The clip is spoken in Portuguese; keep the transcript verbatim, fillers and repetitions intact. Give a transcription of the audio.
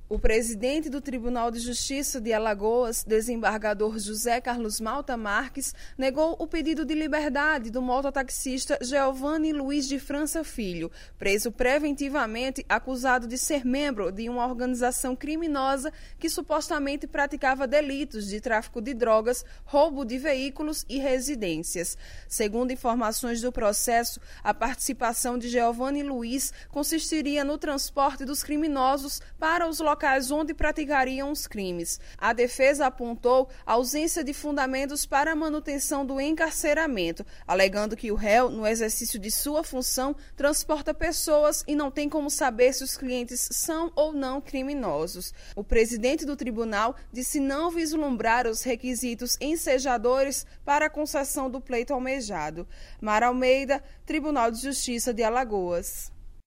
O presidente do Tribunal de Justiça de Alagoas, desembargador José Carlos Malta Marques, negou o pedido de liberdade do mototaxista Geovani Luiz de França Filho, preso preventivamente acusado de ser membro de uma organização criminosa que supostamente praticava delitos de tráfico de drogas, roubo de veículos e residências. Segundo informações do processo, a participação de Geovani Luiz consistiria no transporte dos criminosos para os locais locais onde praticariam os crimes. A defesa apontou a ausência de fundamentos para a manutenção do encarceramento, alegando que o réu, no exercício de sua função, transporta pessoas e não tem como saber se os clientes são ou não criminosos. O presidente do tribunal disse não vislumbrar os requisitos ensejadores para a concessão do pleito almejado. Mara Almeida, Tribunal de Justiça de Alagoas.